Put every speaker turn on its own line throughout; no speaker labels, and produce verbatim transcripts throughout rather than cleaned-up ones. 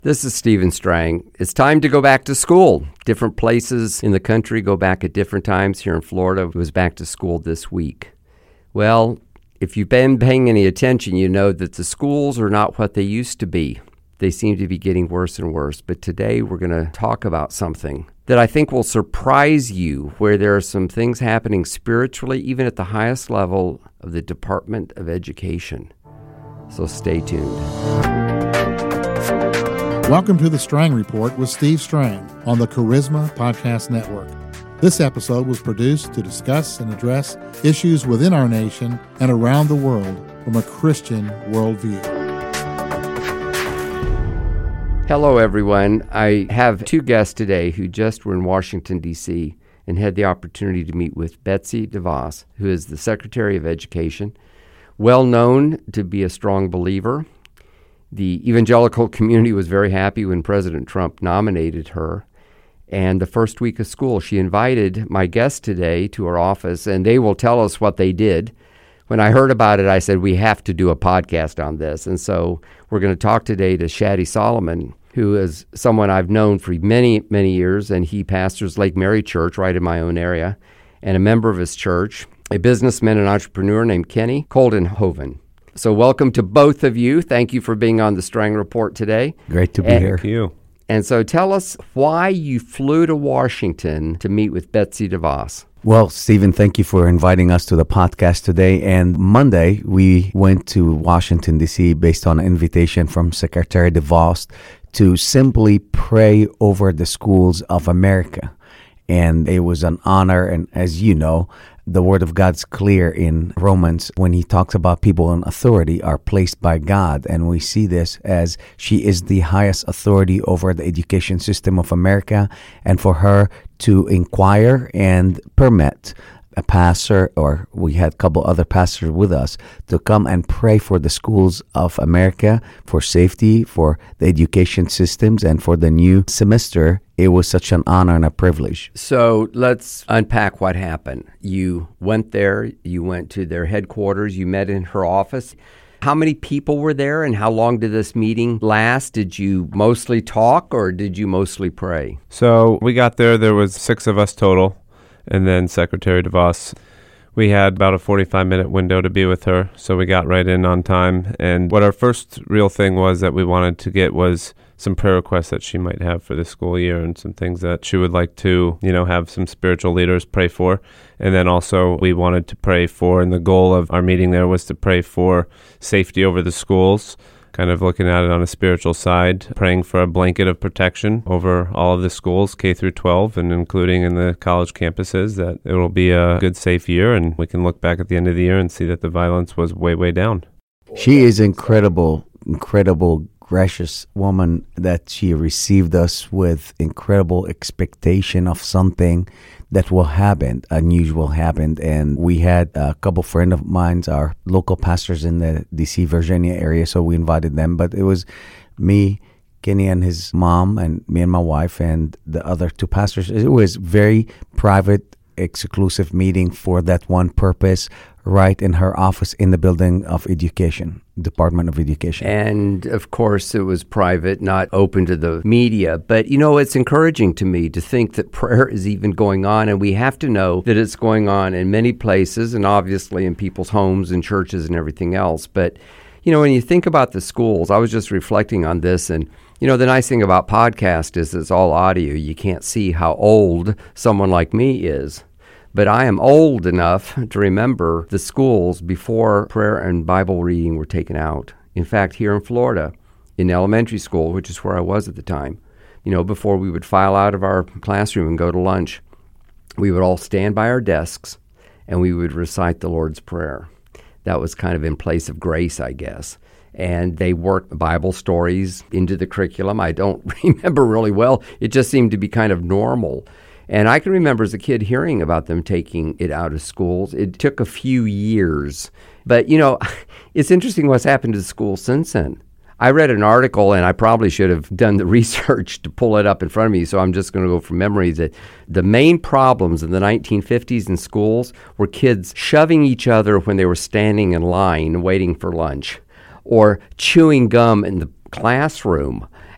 This is Stephen Strang. It's time to go back to school. Different places in the country go back at different times. Here in Florida, it was back to school this week. Well, if you've been paying any attention, you know that the schools are not what they used to be. They seem to be getting worse and worse. But today we're going to talk about something that I think will surprise you, where there are some things happening spiritually, even at the highest level of the Department of Education. So stay tuned.
Welcome to the Strang Report with Steve Strang on the Charisma Podcast Network. This episode was produced to discuss and address issues within our nation and around the world from a Christian worldview.
Hello, everyone. I have two guests today who just were in Washington, D C and had the opportunity to meet with Betsy DeVos, who is the Secretary of Education, well known to be a strong believer. The evangelical community was very happy when President Trump nominated her. And the first week of school, she invited my guests today to her office, and they will tell us what they did. When I heard about it, I said, we have to do a podcast on this. And so we're going to talk today to Shaddy Solomon, who is someone I've known for many, many years, and he pastors Lake Mary Church right in my own area, and a member of his church, a businessman and entrepreneur named Kenny Coldenhoven. So welcome to both of you. Thank you for being on the Strang Report today.
Great to be
and,
here.
Thank you.
And so tell us why you flew to Washington to meet with Betsy DeVos.
Well, Stephen, thank you for inviting us to the podcast today. And Monday, we went to Washington, D C based on an invitation from Secretary DeVos to simply pray over the schools of America. And it was an honor. And as you know, the Word of God's clear in Romans when he talks about people in authority are placed by God. And we see this as she is the highest authority over the education system of America. And for her to inquire and permit a pastor, or we had a couple other pastors with us, to come and pray for the schools of America, for safety, for the education systems, and for the new semester, it was such an honor and a privilege.
So let's unpack what happened. You went there, you went to their headquarters, you met in her office. How many people were there, and how long did this meeting last? Did you mostly talk, or did you mostly pray?
So we got there, there was six of us total. And then Secretary DeVos, we had about a forty-five minute window to be with her, so we got right in on time. And what our first real thing was that we wanted to get was some prayer requests that she might have for the school year and some things that she would like to, you know, have some spiritual leaders pray for. And then also we wanted to pray for, and the goal of our meeting there was to pray for safety over the schools, kind of looking at it on a spiritual side, praying for a blanket of protection over all of the schools, K through twelve, and including in the college campuses, that it will be a good, safe year, and we can look back at the end of the year and see that the violence was way, way down.
She is incredible, incredible, gracious woman, that she received us with incredible expectation of something that will happen, unusual happened. And we had a couple friends of mine, our local pastors in the D C, Virginia area, so we invited them. But it was me, Kenny and his mom, and me and my wife, and the other two pastors. It was very private, exclusive meeting for that one purpose, right in her office in the building of education, Department of Education.
And of course, it was private, not open to the media. But, you know, it's encouraging to me to think that prayer is even going on. And we have to know that it's going on in many places, and obviously in people's homes and churches and everything else. But, you know, when you think about the schools, I was just reflecting on this. And, you know, the nice thing about podcast is it's all audio. You can't see how old someone like me is. But I am old enough to remember the schools before prayer and Bible reading were taken out. In fact, here in Florida, in elementary school, which is where I was at the time, you know, before we would file out of our classroom and go to lunch, we would all stand by our desks and we would recite the Lord's Prayer. That was kind of in place of grace, I guess. And they worked Bible stories into the curriculum. I don't remember really well. It just seemed to be kind of normal. And I can remember as a kid hearing about them taking it out of schools. It took a few years. But, you know, it's interesting what's happened to the schools since then. I read an article, and I probably should have done the research to pull it up in front of me, so I'm just going to go from memory, that the main problems in the nineteen fifties in schools were kids shoving each other when they were standing in line waiting for lunch, or chewing gum in the classroom.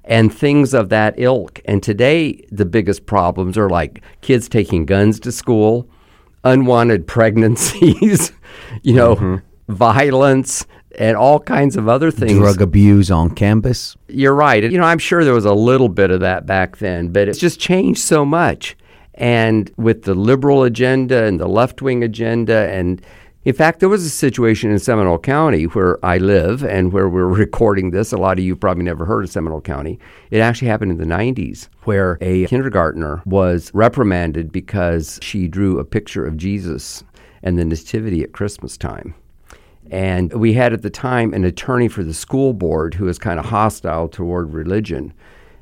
and things of that ilk. And today, the biggest problems are like kids taking guns to school, unwanted pregnancies, you know, mm-hmm. violence, and all kinds of other things.
Drug abuse on campus.
You're right. You know, I'm sure there was a little bit of that back then, but it's just changed so much. And with the liberal agenda and the left-wing agenda, and in fact, there was a situation in Seminole County where I live and where we're recording this. A lot of you probably never heard of Seminole County. It actually happened in the nineties, where a kindergartner was reprimanded because she drew a picture of Jesus and the Nativity at Christmas time. And we had at the time an attorney for the school board who was kind of hostile toward religion.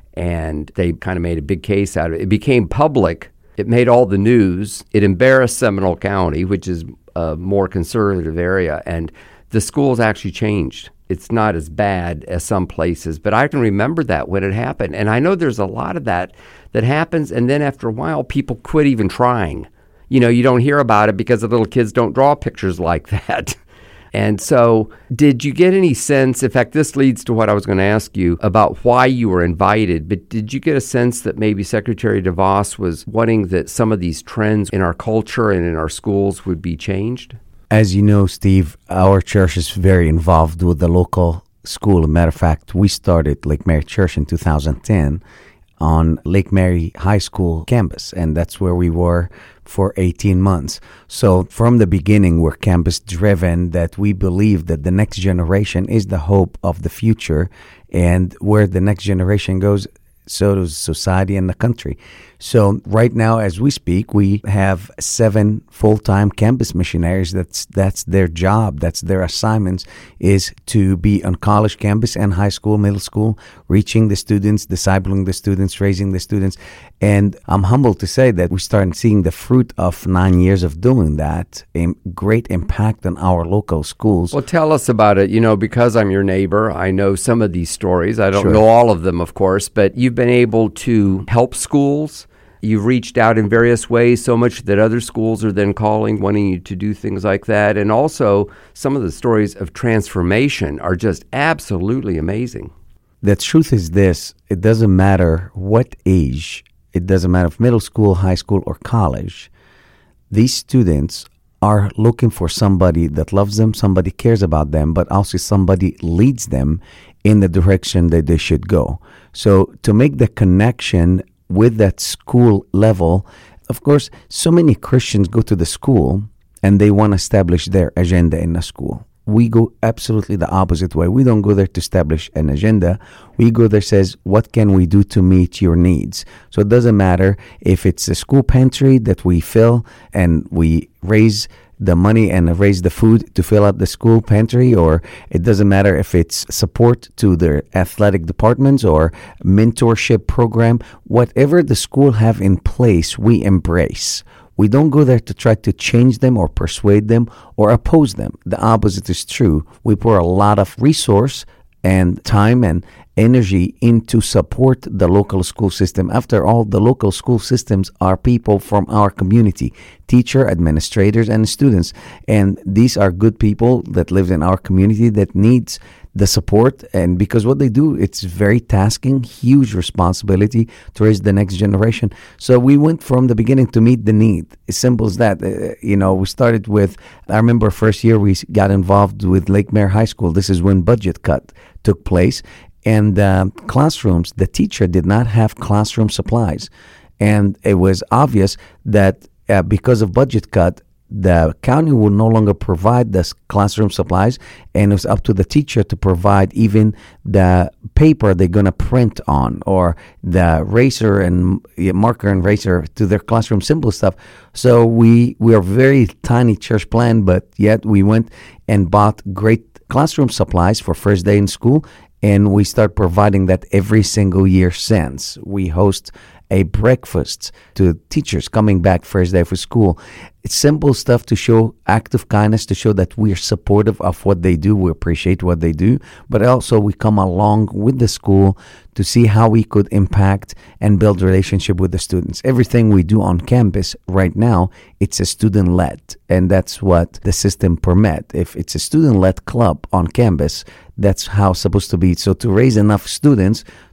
And they kind of made a big case out of it. It became public. It made all the news. It embarrassed Seminole County, which is a more conservative area. And the schools actually changed. It's not as bad as some places. But I can remember that when it happened. And I know there's a lot of that that happens. And then after a while, people quit even trying. You know, you don't hear about it because the little kids don't draw pictures like that. And so did you get any sense, in fact, this leads to what I was going to ask you about why you were invited, but did you get a sense that maybe Secretary DeVos was wanting that some of these trends in our culture and in our schools would be changed?
As you know, Steve, our church is very involved with the local school. As a matter of fact, we started Lake Mary Church in two thousand ten on Lake Mary High School campus, and that's where we were for eighteen months. So from the beginning, we're campus driven, that we believe that the next generation is the hope of the future, and where the next generation goes, so does society and the country. So right now, as we speak, we have seven full-time campus missionaries. That's that's their job. That's their assignments, is to be on college campus and high school, middle school, reaching the students, discipling the students, raising the students. And I'm humbled to say that we started seeing the fruit of nine years of doing that, a great impact on our local schools.
Well, tell us about it. You know, because I'm your neighbor, I know some of these stories. I don't
Sure.
know all of them, of course, but you've been able to help schools. You've reached out in various ways so much that other schools are then calling, wanting you to do things like that. And also, some of the stories of transformation are just absolutely amazing.
The truth is this: it doesn't matter what age, it doesn't matter if middle school, high school, or college, these students are looking for somebody that loves them, somebody cares about them, but also somebody leads them in the direction that they should go. So to make the connection with that school level, of course, so many Christians go to the school and they want to establish their agenda in the school. We go absolutely the opposite way. We don't go there to establish an agenda. We go there says, what can we do to meet your needs? So it doesn't matter if it's a school pantry that we fill and we raise the money and raise the food to fill out the school pantry, or it doesn't matter if it's support to their athletic departments or mentorship program. Whatever the school have in place, we embrace. We don't go there to try to change them or persuade them or oppose them. The opposite is true. We pour a lot of resource and time and energy into support the local school system. After all, the local school systems are people from our community, teacher, administrators, and students. And these are good people that live in our community that needs the support. And because what they do, it's very tasking, huge responsibility to raise the next generation. So we went from the beginning to meet the need. As simple as that. Uh, you know, we started with, I remember first year we got involved with Lake Mary High School. This is when budget cut took place. And uh, classrooms, the teacher did not have classroom supplies. And it was obvious that uh, because of budget cut, the county will no longer provide the classroom supplies, and it was up to the teacher to provide even the paper they're going to print on, or the eraser and marker and eraser to their classroom, simple stuff. So we we are very tiny church plan, but yet we went and bought great classroom supplies for first day in school, and we start providing that every single year since. We host a breakfast to teachers coming back first day for school. It's simple stuff to show act of kindness, to show that we are supportive of what they do. We appreciate what they do, but also we come along with the school to see how we could impact and build relationship with the students. Everything we do on campus right now, it's a student-led, and that's what the system permit. If it's a student-led club on campus, that's how it's supposed to be. So to raise enough students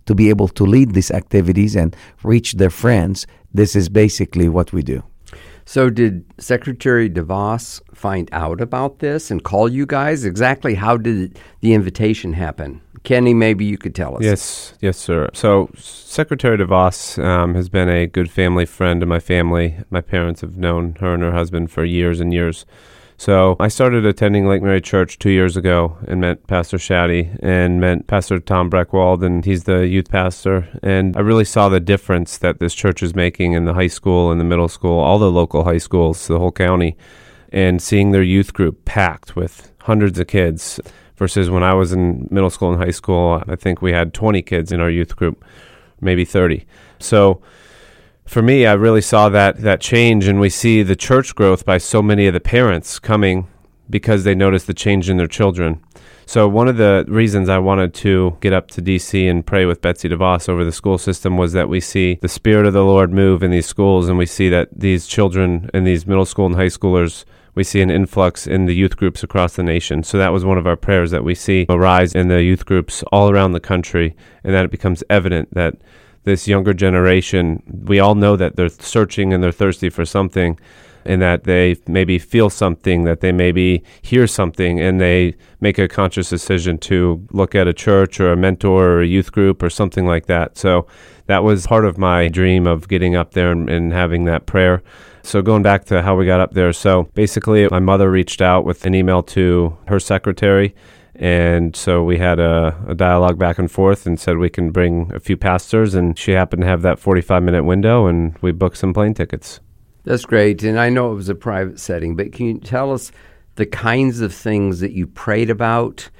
to be able to lead these activities and reach their friends, this is basically what we do.
So did Secretary DeVos find out about this and call you guys? Exactly how did the invitation happen? Kenny, maybe you could tell us.
Yes, yes, sir. So Secretary DeVos um, has been a good family friend of my family. My parents have known her and her husband for years and years. So I started attending Lake Mary Church two years ago and met Pastor Shaddy and met Pastor Tom Breckwald, and he's the youth pastor. And I really saw the difference that this church is making in the high school and the middle school, all the local high schools, the whole county, and seeing their youth group packed with hundreds of kids versus when I was in middle school and high school, I think we had twenty kids in our youth group, maybe thirty. So for me, I really saw that that change, and we see the church growth by so many of the parents coming because they noticed the change in their children. So one of the reasons I wanted to get up to D C and pray with Betsy DeVos over the school system was that we see the Spirit of the Lord move in these schools, and we see that these children and these middle school and high schoolers, we see an influx in the youth groups across the nation. So that was one of our prayers, that we see a rise in the youth groups all around the country, and that it becomes evident that this younger generation, we all know that they're searching and they're thirsty for something, and that they maybe feel something, that they maybe hear something, and they make a conscious decision to look at a church or a mentor or a youth group or something like that. So that was part of my dream of getting up there and, and having that prayer. So going back to how we got up there, so basically my mother reached out with an email to her secretary, and so we had a, a dialogue back and forth and said we can bring a few pastors, and she happened to have that forty-five minute window, and we booked some plane tickets.
That's great. And I know it was a private setting, but can you tell us the kinds of things that you prayed about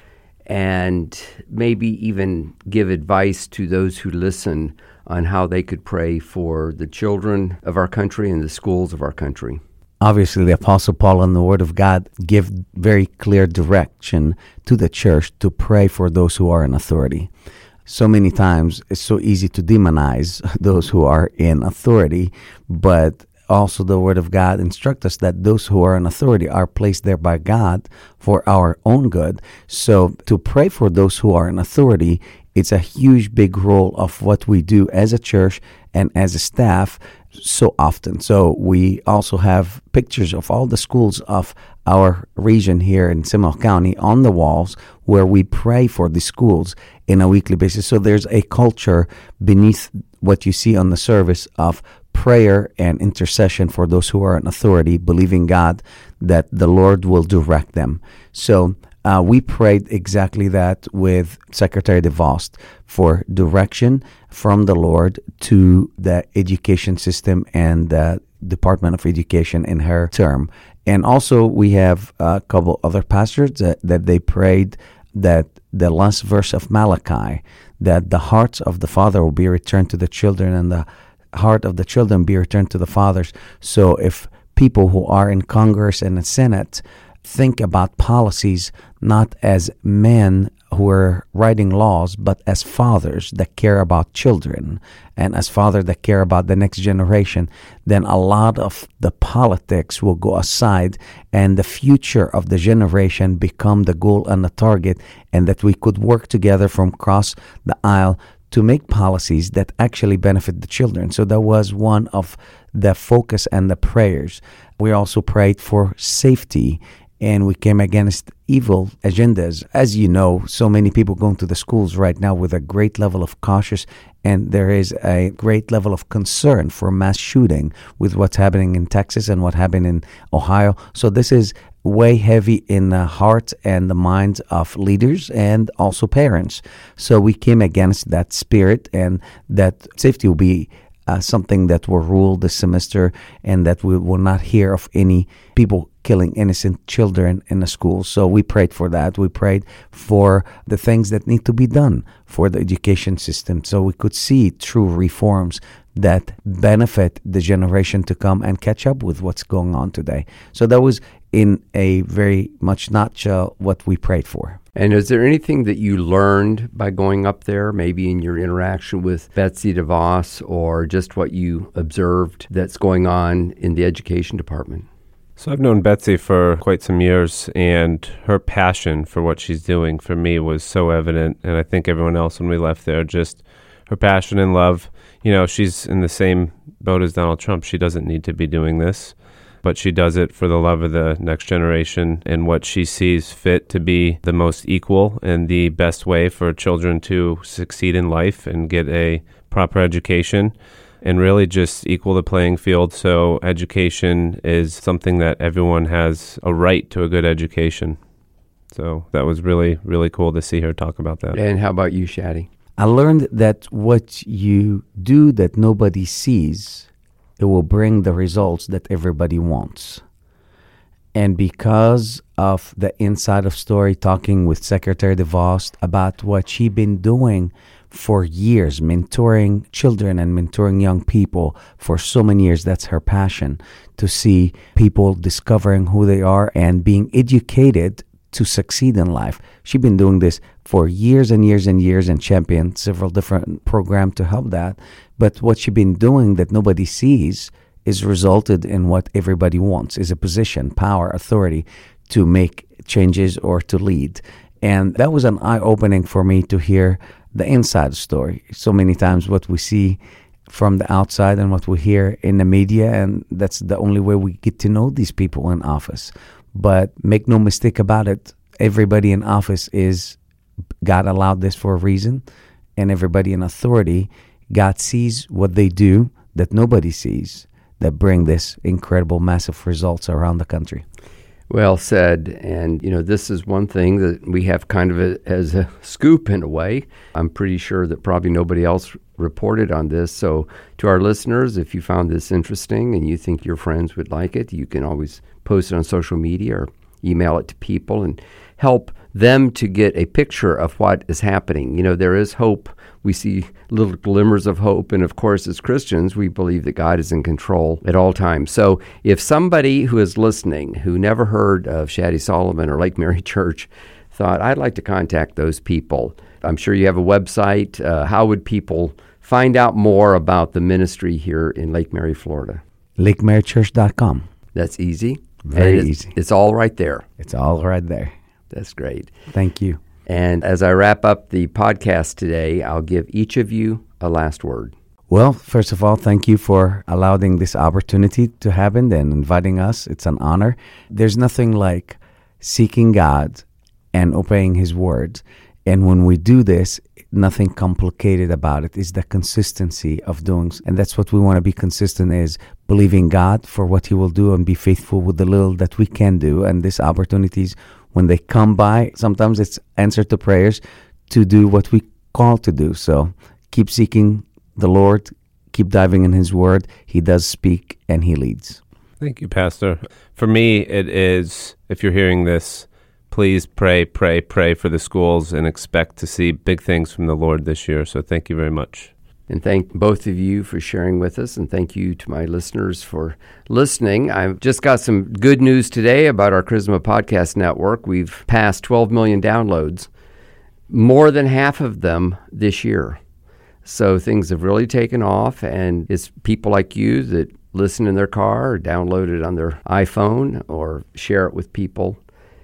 and maybe even give advice to those who listen on how they could pray for the children of our country and the schools of our country?
Obviously, the Apostle Paul and the Word of God give very clear direction to the church to pray for those who are in authority. So many times, it's so easy to demonize those who are in authority, but also the Word of God instructs us that those who are in authority are placed there by God for our own good. So to pray for those who are in authority, it's a huge, big role of what we do as a church and as a staff so often. So we also have pictures of all the schools of our region here in Seminole County on the walls where we pray for the schools in a weekly basis. So there's a culture beneath what you see on the service of prayer and intercession for those who are in authority, believing God that the Lord will direct them. So uh, we prayed exactly that with Secretary DeVos for direction from the Lord to the education system and the Department of Education in her term. And also we have a couple other pastors that, that they prayed that the last verse of Malachi, that the hearts of the father will be returned to the children and the heart of the children be returned to the fathers. So if people who are in Congress and the Senate think about policies not as men who are writing laws, but as fathers that care about children and as fathers that care about the next generation, then a lot of the politics will go aside and the future of the generation become the goal and the target, and that we could work together from across the aisle to make policies that actually benefit the children. So that was one of the focus and the prayers. We also prayed for safety, and we came against evil agendas. As you know, so many people going to the schools right now with a great level of cautious, and there is a great level of concern for mass shooting with what's happening in Texas and what happened in Ohio. So this is way heavy in the hearts and the minds of leaders and also parents. So we came against that spirit, and that safety will be uh, something that will rule this semester, and that we will not hear of any people killing innocent children in the schools. So we prayed for that. We prayed for the things that need to be done for the education system so we could see true reforms that benefit the generation to come and catch up with what's going on today. So that was in a very much nutshell what we prayed for.
And is there anything that you learned by going up there, maybe in your interaction with Betsy DeVos, or just what you observed that's going on in the education department?
So I've known Betsy for quite some years, and her passion for what she's doing for me was so evident. And I think everyone else when we left there, just her passion and love. You know, she's in the same boat as Donald Trump. She doesn't need to be doing this, but she does it for the love of the next generation and what she sees fit to be the most equal and the best way for children to succeed in life and get a proper education and really just equal the playing field. So education is something that everyone has a right to a good education. So that was really, really cool to see her talk about that.
And how about you, Shadi?
I learned that what you do that nobody sees, it will bring the results that everybody wants. And because of the inside of story, talking with Secretary DeVos about what she's been doing for years, mentoring children and mentoring young people for so many years, that's her passion, to see people discovering who they are and being educated to succeed in life. She's been doing this for years and years and years and championed several different programs to help that. But what she's been doing that nobody sees is resulted in what everybody wants, is a position, power, authority to make changes or to lead. And that was an eye-opening for me to hear the inside story. So many times what we see from the outside and what we hear in the media, and that's the only way we get to know these people in office. But make no mistake about it, everybody in office is, God allowed this for a reason, and everybody in authority, God sees what they do that nobody sees, that bring this incredible, massive results around the country.
Well said. And, you know, this is one thing that we have kind of a, as a scoop in a way. I'm pretty sure that probably nobody else reported on this. So to our listeners, if you found this interesting and you think your friends would like it, you can always post it on social media or email it to people and help them to get a picture of what is happening. You know, there is hope. We see little glimmers of hope. And of course, as Christians, we believe that God is in control at all times. So if somebody who is listening, who never heard of Shadi Solomon or Lake Mary Church, thought, I'd like to contact those people, I'm sure you have a website. Uh, how would people find out more about the ministry here in Lake Mary, Florida?
lake mary church dot com.
That's easy.
Very
it's,
easy.
It's all right there.
It's all right there.
That's great.
Thank you.
And as I wrap up the podcast today, I'll give each of you a last word.
Well, first of all, thank you for allowing this opportunity to happen and inviting us. It's an honor. There's nothing like seeking God and obeying His word. And when we do this, nothing complicated about it. It's the consistency of doing. And that's what we want to be consistent is believing God for what He will do and be faithful with the little that we can do. And these opportunities, when they come by, sometimes it's answer to prayers to do what we call to do. So keep seeking the Lord, keep diving in His word. He does speak and He leads.
Thank you, Pastor. For me, it is, if you're hearing this, please pray, pray, pray for the schools and expect to see big things from the Lord this year. So thank you very much.
And thank both of you for sharing with us, and thank you to my listeners for listening. I've just got some good news today about our Charisma Podcast Network. We've passed twelve million downloads, more than half of them this year. So things have really taken off, and it's people like you that listen in their car or download it on their iPhone or share it with people.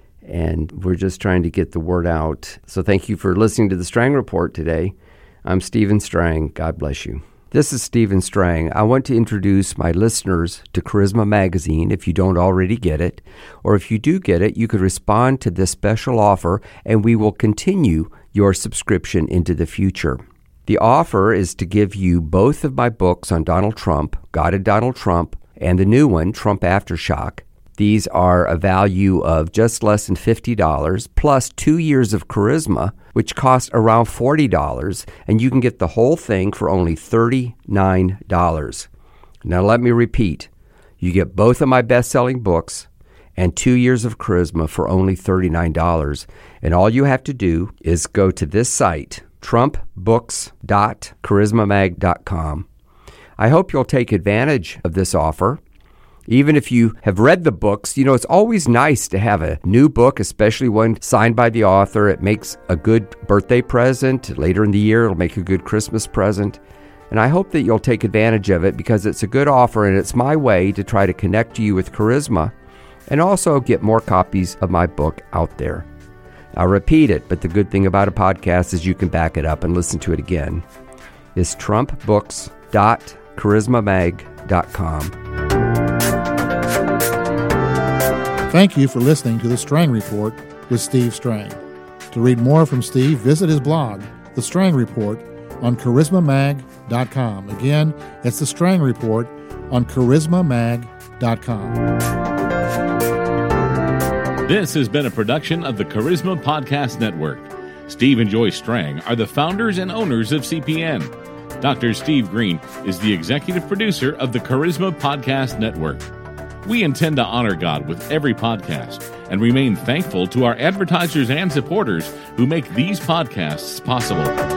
And we're just trying to get the word out. So thank you for listening to the Strang Report today. I'm Stephen Strang. God bless you. This is Stephen Strang. I want to introduce my listeners to Charisma Magazine if you don't already get it. Or if you do get it, you could respond to this special offer and we will continue your subscription into the future. The offer is to give you both of my books on Donald Trump, God and Donald Trump, and the new one, Trump Aftershock. These are a value of just less than fifty dollars, plus two years of Charisma, which costs around forty dollars, and you can get the whole thing for only thirty-nine dollars. Now let me repeat. You get both of my best-selling books and two years of Charisma for only thirty-nine dollars. And all you have to do is go to this site, trump books dot charisma mag dot com. I hope you'll take advantage of this offer. Even if you have read the books, you know, it's always nice to have a new book, especially one signed by the author. It makes a good birthday present. Later in the year, it'll make a good Christmas present. And I hope that you'll take advantage of it because it's a good offer and it's my way to try to connect you with Charisma and also get more copies of my book out there. I'll repeat it, but the good thing about a podcast is you can back it up and listen to it again. is trump books dot charisma mag dot com.
Thank you for listening to The Strang Report with Steve Strang. To read more from Steve, visit his blog, The Strang Report, on charisma mag dot com. Again, it's The Strang Report on charisma mag dot com.
This has been a production of the Charisma Podcast Network. Steve and Joy Strang are the founders and owners of C P N. Doctor Steve Green is the executive producer of the Charisma Podcast Network. We intend to honor God with every podcast and remain thankful to our advertisers and supporters who make these podcasts possible.